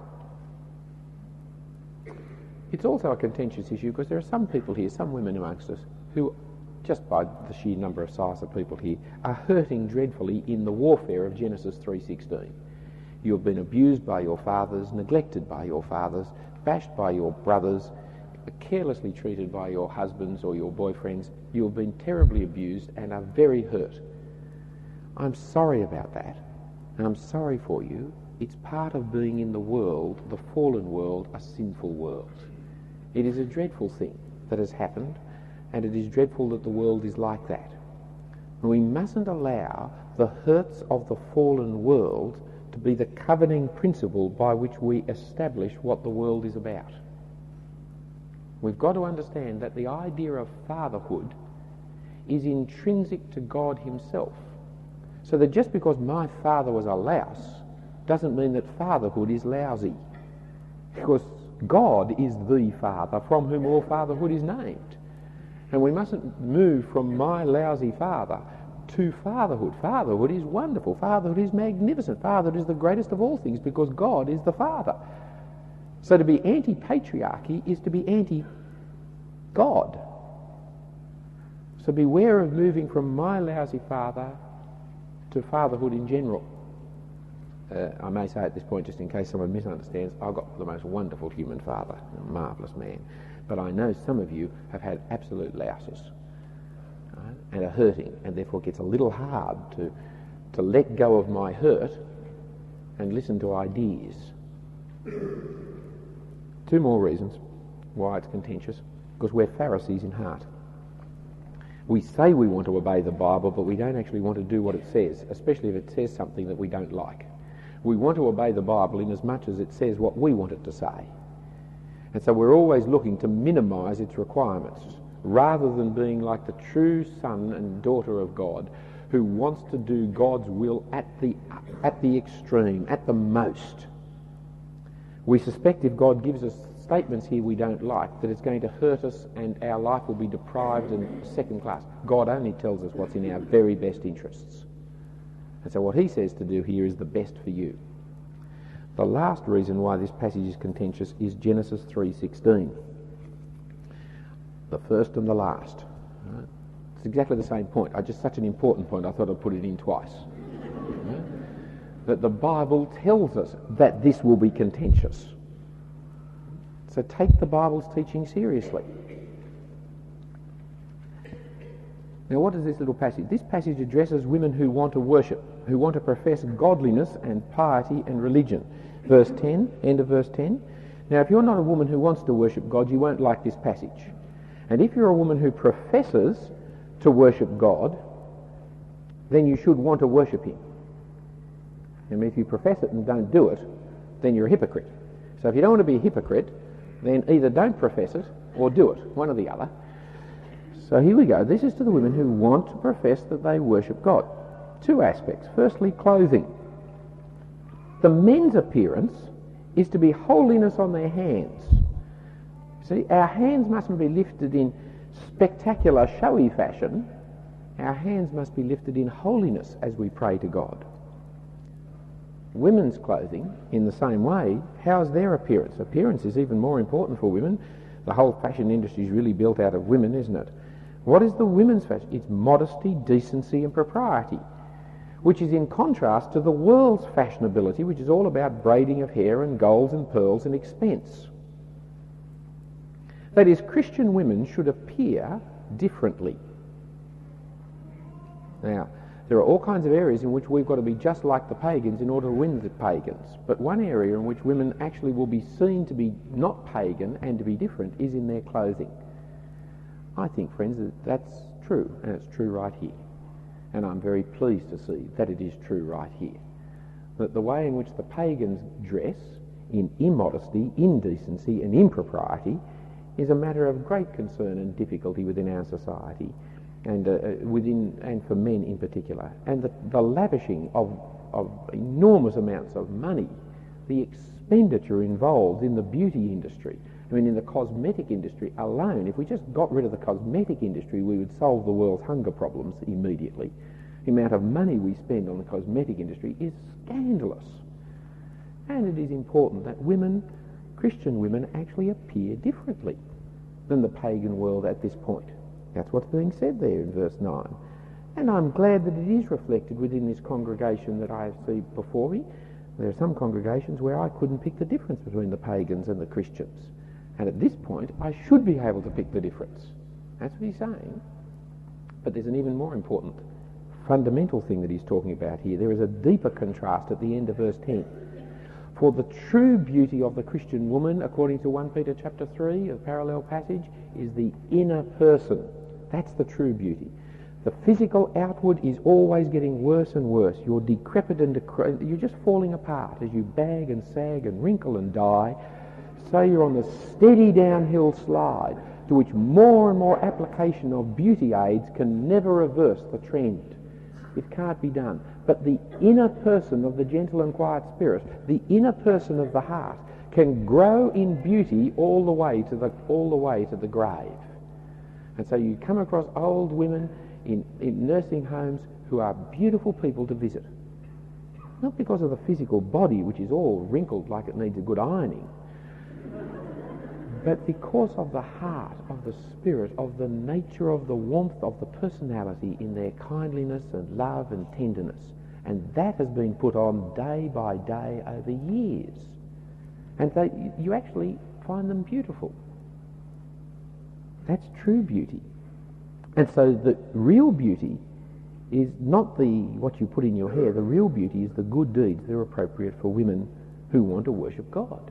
It's also a contentious issue because there are some people here, some women amongst us, who, just by the sheer number of size of people here, are hurting dreadfully in the warfare of Genesis 3:16. You have been abused by your fathers, neglected by your fathers, bashed by your brothers, carelessly treated by your husbands or your boyfriends. You have been terribly abused and are very hurt. I'm sorry about that, and I'm sorry for you. It's part of being in the world, the fallen world, a sinful world. It is a dreadful thing that has happened, and it is dreadful that the world is like that. And we mustn't allow the hurts of the fallen world to be the governing principle by which we establish what the world is about. We've got to understand that the idea of fatherhood is intrinsic to God himself. So that just because my father was a louse doesn't mean that fatherhood is lousy. Because God is the Father from whom all fatherhood is named. And we mustn't move from my lousy father to fatherhood. Fatherhood is wonderful. Fatherhood is magnificent. Fatherhood is the greatest of all things because God is the Father. So to be anti-patriarchy is to be anti-God. So beware of moving from my lousy father to fatherhood in general. I may say at this point, just in case someone misunderstands, I've got the most wonderful human father, a marvellous man. But I know some of you have had absolute louses, right, and are hurting, and therefore it gets a little hard to let go of my hurt and listen to ideas. Two more reasons why it's contentious. Because we're Pharisees in heart. We say we want to obey the Bible, but we don't actually want to do what it says, especially if it says something that we don't like. We want to obey the Bible in as much as it says what we want it to say. And so we're always looking to minimise its requirements, rather than being like the true son and daughter of God, who wants to do God's will at the extreme, at the most. We suspect if God gives us statements here we don't like, that it's going to hurt us and our life will be deprived and second class. God only tells us what's in our very best interests. And so what he says to do here is the best for you. The last reason why this passage is contentious is Genesis 3:16. The first and the last. Right? It's exactly the same point. Just such an important point, I thought I'd put it in twice. Right? That the Bible tells us that this will be contentious. So take the Bible's teaching seriously. Now what is this little passage? This passage addresses women who want to worship, who want to profess godliness and piety and religion. Verse 10, end of verse 10. Now if you're not a woman who wants to worship God, you won't like this passage. And if you're a woman who professes to worship God, then you should want to worship him. And if you profess it and don't do it, then you're a hypocrite. So if you don't want to be a hypocrite, then either don't profess it or do it, one or the other. So here we go. This is to the women who want to profess that they worship God. Two aspects. Firstly, clothing. The men's appearance is to be holiness on their hands. See, our hands mustn't be lifted in spectacular, showy fashion. Our hands must be lifted in holiness as we pray to God. Women's clothing, in the same way, how's their appearance? Appearance is even more important for women. The whole fashion industry is really built out of women, isn't it? What is the women's fashion? It's modesty, decency and propriety, which is in contrast to the world's fashionability, which is all about braiding of hair and golds and pearls and expense. That is, Christian women should appear differently. Now, there are all kinds of areas in which we've got to be just like the pagans in order to win the pagans. But one area in which women actually will be seen to be not pagan and to be different is in their clothing. I think, friends, that that's true, and it's true right here. And I'm very pleased to see that it is true right here. That the way in which the pagans dress, in immodesty, indecency and impropriety, is a matter of great concern and difficulty within our society. And for men in particular, and the lavishing of enormous amounts of money, the expenditure involved in the beauty industry. I mean, in the cosmetic industry alone, if we just got rid of the cosmetic industry, we would solve the world's hunger problems immediately. The amount of money we spend on the cosmetic industry is scandalous. And it is important that women, Christian women, actually appear differently than the pagan world at this point. That's what's being said there in verse 9. And I'm glad that it is reflected within this congregation that I see before me. There are some congregations where I couldn't pick the difference between the pagans and the Christians. And at this point, I should be able to pick the difference. That's what he's saying. But there's an even more important, fundamental thing that he's talking about here. There is a deeper contrast at the end of verse 10. For the true beauty of the Christian woman, according to 1 Peter chapter 3, a parallel passage, is the inner person. That's the true beauty. The physical outward is always getting worse and worse. You're decrepit and you're just falling apart as you bag and sag and wrinkle and die. So you're on the steady downhill slide to which more and more application of beauty aids can never reverse the trend. It can't be done. But the inner person of the gentle and quiet spirit, the inner person of the heart, can grow in beauty all the way to the grave. And so you come across old women in nursing homes who are beautiful people to visit. Not because of the physical body, which is all wrinkled like it needs a good ironing, but because of the heart, of the spirit, of the nature, of the warmth, of the personality in their kindliness and love and tenderness. And that has been put on day by day over years. And you actually find them beautiful. That's true beauty. And so the real beauty is not what you put in your hair. The real beauty is the good deeds that are appropriate for women who want to worship God.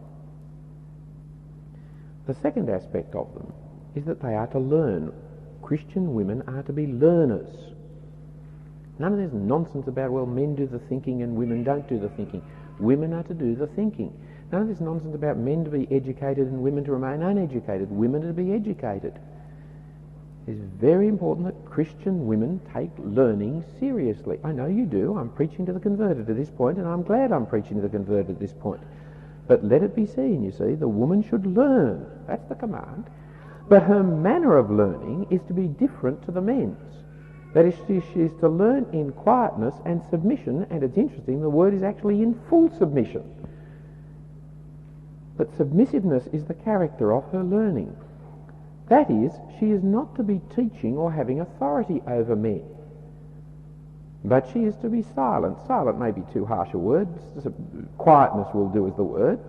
The second aspect of them is that they are to learn. Christian women are to be learners. None of this nonsense about, well, men do the thinking and women don't do the thinking. Women are to do the thinking. None of this nonsense about men to be educated and women to remain uneducated. Women are to be educated. It's very important that Christian women take learning seriously. I know you do. I'm preaching to the converted at this point, and I'm glad I'm preaching to the converted at this point. But let it be seen, you see, the woman should learn. That's the command. But her manner of learning is to be different to the men's. That is, she is to learn in quietness and submission, and it's interesting, the word is actually in full submission. But submissiveness is the character of her learning. That is, she is not to be teaching or having authority over men. But she is to be silent. Silent may be too harsh a word. Quietness will do as the word.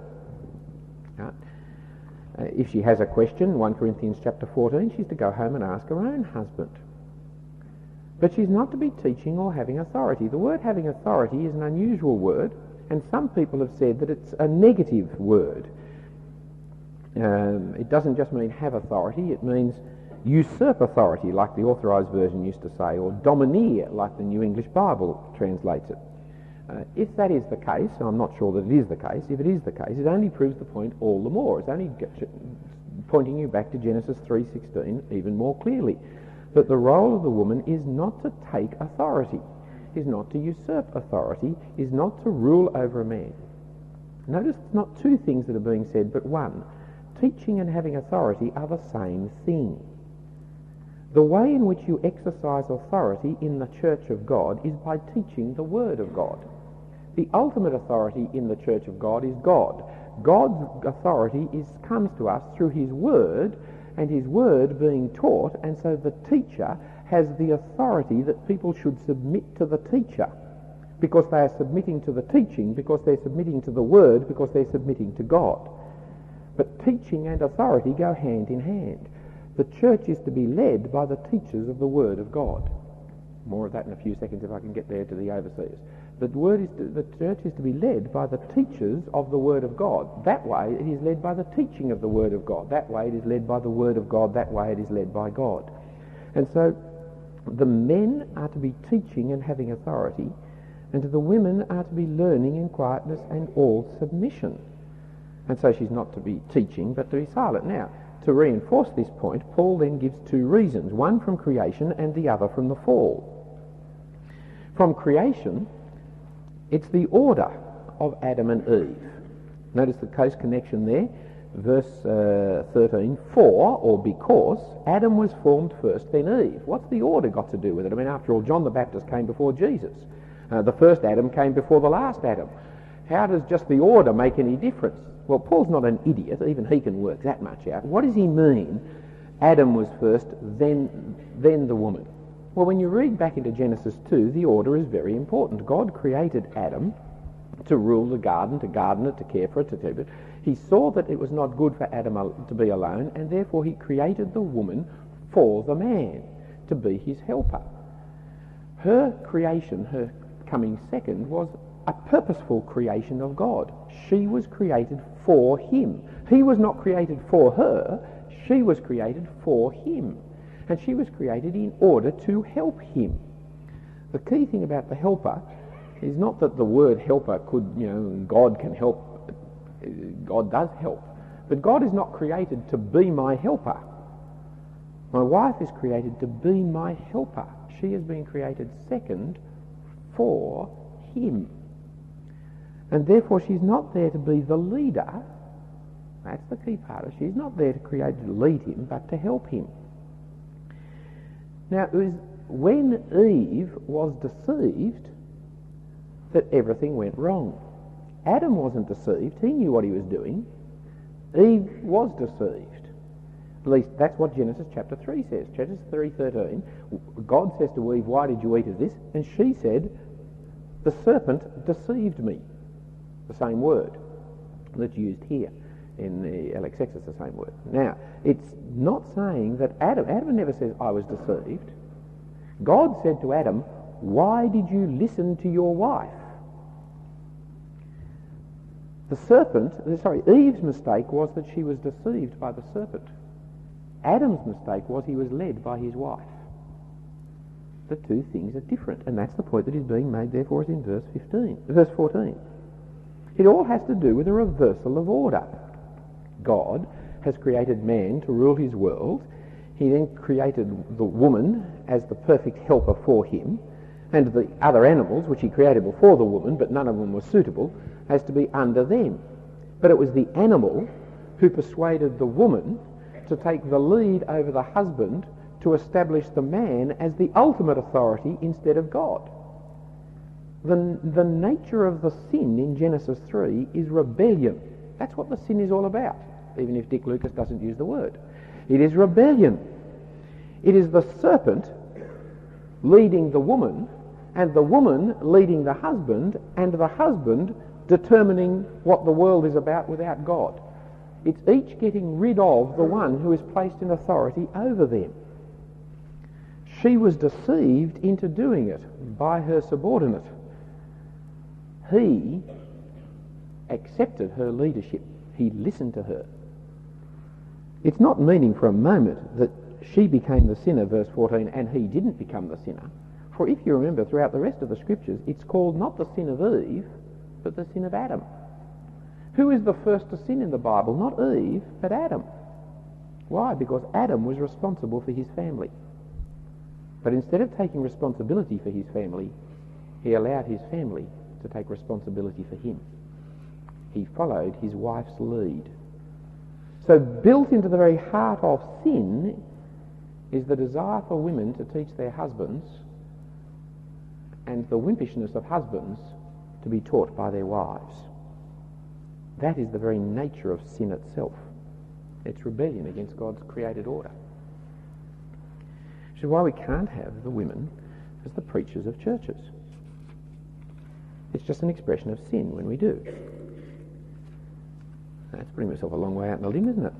If she has a question, 1 Corinthians chapter 14, she's to go home and ask her own husband. But she's not to be teaching or having authority. The word having authority is an unusual word, and some people have said that it's a negative word. It doesn't just mean have authority, it means usurp authority, like the Authorised Version used to say, or domineer, like the New English Bible translates it. If that is the case, and I'm not sure that it is the case, if it is the case, it only proves the point all the more. It's only pointing you back to Genesis 3:16 even more clearly, that the role of the woman is not to take authority, is not to usurp authority, is not to rule over a man. Notice it's not two things that are being said, but one. Teaching and having authority are the same thing. The way in which you exercise authority in the Church of God is by teaching the Word of God. The ultimate authority in the Church of God is God. God's authority comes to us through His Word, and His Word being taught, and so the teacher has the authority that people should submit to the teacher, because they are submitting to the teaching, because they're submitting to the Word, because they're submitting to God. But teaching and authority go hand in hand. The church is to be led by the teachers of the Word of God. More of that in a few seconds if I can get there to the overseers. The church is to be led by the teachers of the Word of God. That way it is led by the teaching of the Word of God. That way it is led by the Word of God. That way it is led by God. And so the men are to be teaching and having authority, and the women are to be learning in quietness and all submission. And so she's not to be teaching, but to be silent. Now, to reinforce this point, Paul then gives two reasons, one from creation and the other from the fall. From creation, it's the order of Adam and Eve. Notice the close connection there. Verse 13, for, or because, Adam was formed first, then Eve. What's the order got to do with it? I mean, after all, John the Baptist came before Jesus. The first Adam came before the last Adam. How does just the order make any difference? Well, Paul's not an idiot. Even he can work that much out. What does he mean? Adam was first, then the woman. Well, when you read back into Genesis 2, the order is very important. God created Adam to rule the garden, to garden it, to care for it, to keep it. He saw that it was not good for Adam to be alone, and therefore he created the woman for the man, to be his helper. Her creation, her coming second, was a purposeful creation of God. She was created for him. He was not created for her. She was created for him. And she was created in order to help him. The key thing about the helper is not that the word helper could, God can help. God does help. But God is not created to be my helper. My wife is created to be my helper. She has been created second for him. And therefore she's not there to be the leader, That's the key part. She's not there to create to lead him, but to help him. Now, it was when Eve was deceived that everything went wrong. Adam wasn't deceived. He knew what he was doing. Eve was deceived. At least that's what Genesis chapter 3 says. Genesis 3:13, God says to Eve, "Why did you eat of this?" And she said, "The serpent deceived me." The same word that's used here in the LXX is the same word. Now, it's not saying that Adam never says, "I was deceived." God said to Adam, "Why did you listen to your wife?" Eve's mistake was that she was deceived by the serpent. Adam's mistake was he was led by his wife. The two things are different, and that's the point that is being made there for us in verse 14. It all has to do with a reversal of order. God has created man to rule his world. He then created the woman as the perfect helper for him, and the other animals, which he created before the woman, but none of them were suitable, as to be under them. But it was the animal who persuaded the woman to take the lead over the husband to establish the man as the ultimate authority instead of God. The nature of the sin in Genesis 3 is rebellion. That's what the sin is all about, even if Dick Lucas doesn't use the word. It is rebellion. It is the serpent leading the woman, and the woman leading the husband, and the husband determining what the world is about without God. It's each getting rid of the one who is placed in authority over them. She was deceived into doing it by her subordinate. He accepted her leadership. He listened to her. It's not meaning for a moment that she became the sinner, verse 14, and he didn't become the sinner. For if you remember, throughout the rest of the scriptures, it's called not the sin of Eve, but the sin of Adam. Who is the first to sin in the Bible? Not Eve, but Adam. Why? Because Adam was responsible for his family. But instead of taking responsibility for his family, he allowed his family to take responsibility for him. He followed his wife's lead. So built into the very heart of sin is the desire for women to teach their husbands, and the wimpishness of husbands to be taught by their wives. That is the very nature of sin itself. It's rebellion against God's created order. Which is why we can't have the women as the preachers of churches. It's just an expression of sin when we do. That's putting myself a long way out in the limb, isn't it?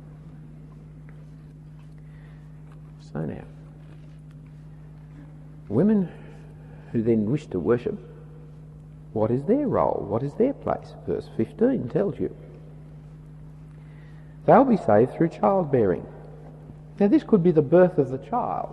So now, women who then wish to worship, what is their role? What is their place? Verse 15 tells you. They'll be saved through childbearing. Now this could be the birth of the child.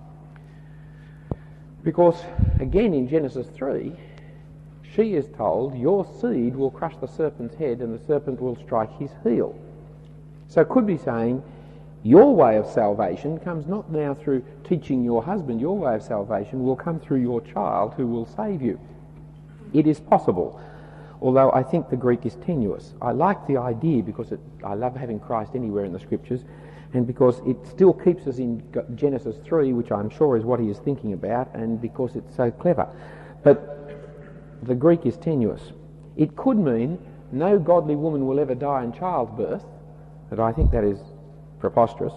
Because, again in Genesis 3, she is told, your seed will crush the serpent's head and the serpent will strike his heel. So it could be saying, your way of salvation comes not now through teaching your husband. Your way of salvation will come through your child who will save you. It is possible, although I think the Greek is tenuous. I like the idea because I love having Christ anywhere in the Scriptures, and because it still keeps us in Genesis 3, which I'm sure is what he is thinking about, and because it's so clever. But the Greek is tenuous. It could mean no godly woman will ever die in childbirth, but I think that is preposterous.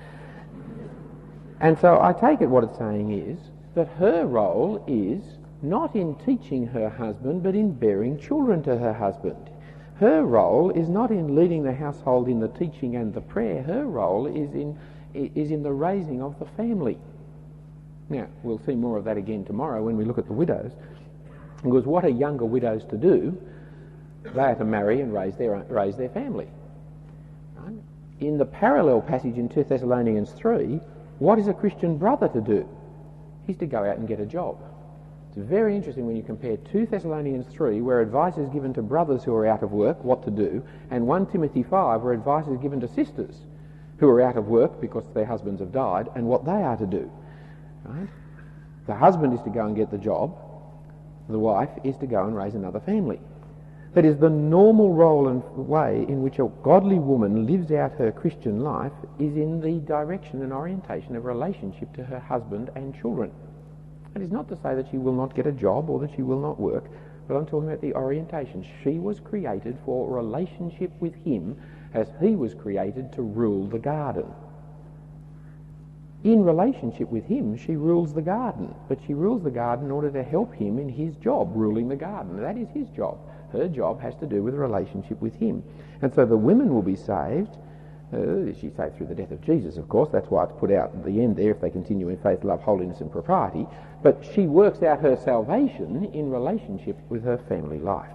And so I take it what it's saying is that her role is not in teaching her husband, but in bearing children to her husband. Her role is not in leading the household in the teaching and the prayer. Her role is in the raising of the family. Now, we'll see more of that again tomorrow when we look at the widows. Because what are younger widows to do? They are to marry and raise their family. Right? In the parallel passage in 2 Thessalonians 3, what is a Christian brother to do? He's to go out and get a job. It's very interesting when you compare 2 Thessalonians 3, where advice is given to brothers who are out of work, what to do, and 1 Timothy 5, where advice is given to sisters who are out of work because their husbands have died, and what they are to do. Right? The husband is to go and get the job. The wife is to go and raise another family. That is, the normal role and way in which a godly woman lives out her Christian life is in the direction and orientation of relationship to her husband and children. That is not to say that she will not get a job or that she will not work, but I'm talking about the orientation. She was created for relationship with him as he was created to rule the garden. In relationship with him, she rules the garden, but she rules the garden in order to help him in his job, ruling the garden. That is his job. Her job has to do with a relationship with him. And so the women will be saved. She's saved through the death of Jesus, of course. That's why it's put out at the end there, if they continue in faith, love, holiness and propriety. But she works out her salvation in relationship with her family life.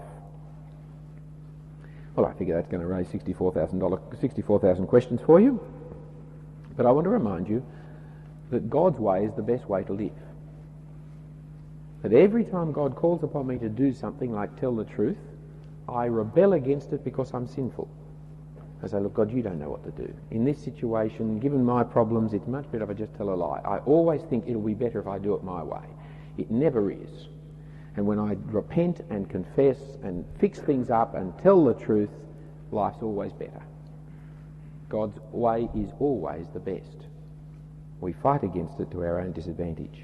Well, I figure that's going to raise $64,000 questions for you. But I want to remind you that God's way is the best way to live. That every time God calls upon me to do something like tell the truth, I rebel against it because I'm sinful. I say, look, God, you don't know what to do. In this situation, given my problems, it's much better if I just tell a lie. I always think it'll be better if I do it my way. It never is. And when I repent and confess and fix things up and tell the truth, life's always better. God's way is always the best. We fight against it to our own disadvantage.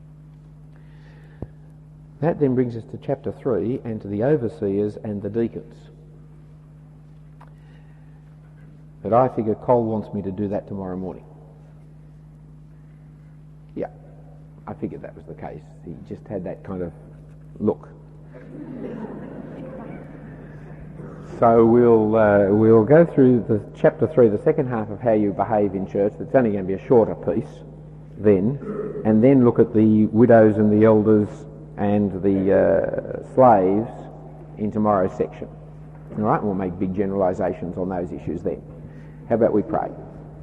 That then brings us to chapter 3 and to the overseers and the deacons. But I figure Cole wants me to do that tomorrow morning. Yeah, I figured that was the case. He just had that kind of look. So we'll go through the chapter 3, the second half of how you behave in church. It's only going to be a shorter piece then, and then look at the widows and the elders and the slaves in tomorrow's section. All right, and we'll make big generalisations on those issues then. How about we pray?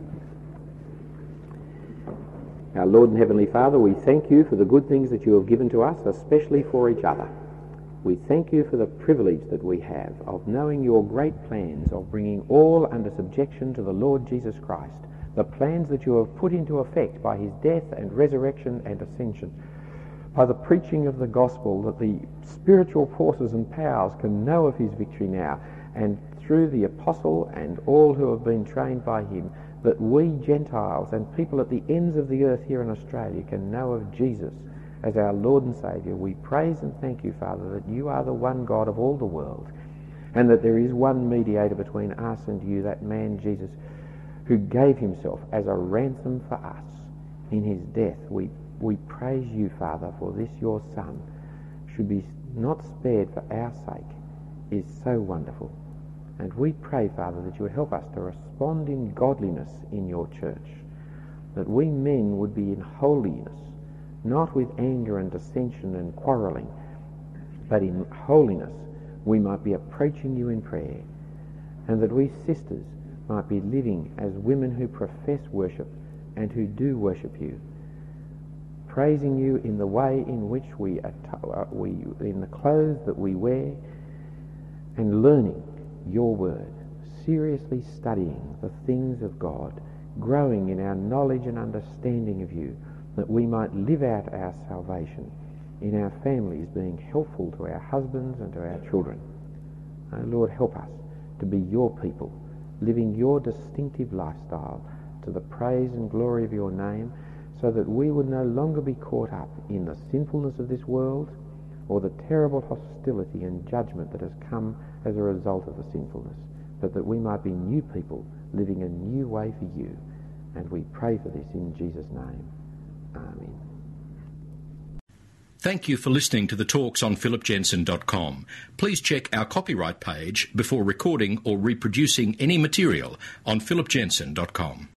Our Lord and Heavenly Father, we thank you for the good things that you have given to us, especially for each other. We thank you for the privilege that we have of knowing your great plans of bringing all under subjection to the Lord Jesus Christ, the plans that you have put into effect by his death and resurrection and ascension, by the preaching of the gospel, that the spiritual forces and powers can know of his victory now, and through the apostle and all who have been trained by him, that we Gentiles and people at the ends of the earth here in Australia can know of Jesus as our Lord and Saviour. We praise and thank you, Father, that you are the one God of all the world, and that there is one mediator between us and you, that man Jesus, who gave himself as a ransom for us in his death. We praise you, Father, for this your Son should be not spared for our sake is so wonderful. And we pray, Father, that you would help us to respond in godliness in your church, that we men would be in holiness, not with anger and dissension and quarrelling, but in holiness we might be approaching you in prayer, and that we sisters might be living as women who profess worship and who do worship you, praising you in the way in which we in the clothes that we wear, and learning your word, seriously studying the things of God, growing in our knowledge and understanding of you, that we might live out our salvation in our families, being helpful to our husbands and to our children. Oh Lord, help us to be your people, living your distinctive lifestyle to the praise and glory of your name, so that we would no longer be caught up in the sinfulness of this world or the terrible hostility and judgment that has come as a result of the sinfulness, but that we might be new people living a new way for you. And we pray for this in Jesus' name. Amen. Thank you for listening to the talks on philipjensen.com. Please check our copyright page before recording or reproducing any material on philipjensen.com.